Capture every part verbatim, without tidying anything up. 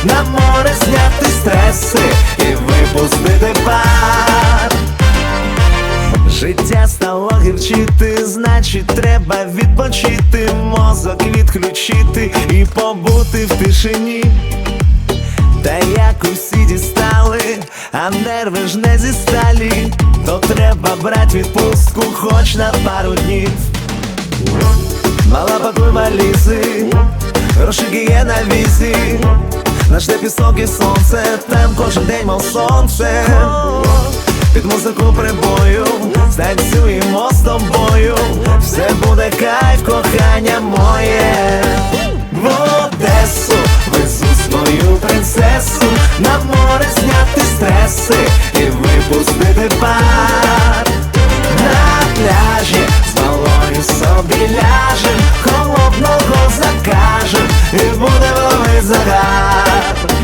на море зняти стреси і випустити пар. Життя стало гірчити, значить треба відпочити, мозок відключити і побути в тишині. Та як усі дістали, а нерви ж не зі сталі, то треба брать відпустку хоч на пару днів. Мала, пакуй валізи, грошики є на візі, наш де пісок і сонце, там кожен день мов сонце. Під музику прибою станцюємо з тобою, все буде кайф, кохання моє. В Одесу везу свою принцесу, на море зняти стреси і випустити пар. На пляжі з малою собі ляжем, холодного закажем і буде ловить загар.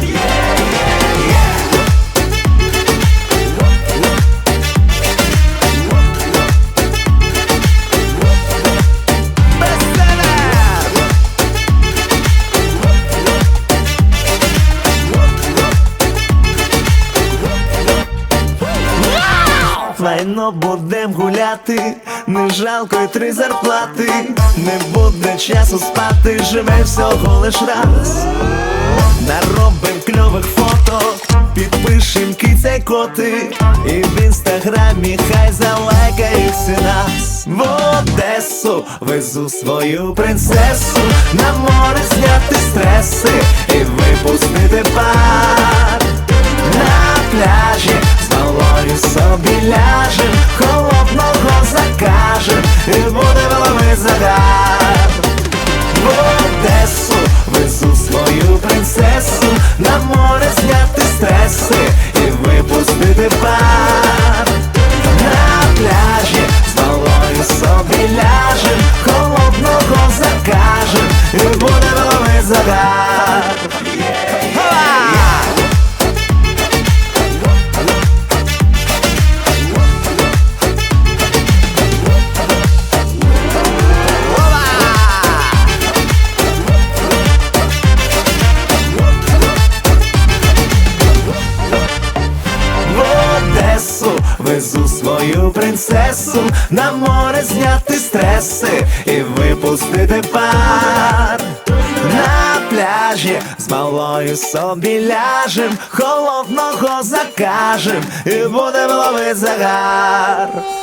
Файно будем гуляти, не жалко й три зарплати, не буде часу спати, живе всього лиш раз. Наробим кльових фото, підпишем киця й коти, і в інстаграмі хай залайкають всі нас. В Одесу везу свою принцесу, на море зняти стреси і випустити пар. На пляжі з малою собі ляжем, холодного закажем і буде ловить загар. В Одесу везу свою принцесу, на море зняти стреси і випустити пар. На пляжі з малою собі ляжем, холодного закажем і буде ловить загар. Везу свою принцесу, на море зняти стреси і випустити пар. На пляжі з малою собі ляжем, холодного закажем і будем ловить загар.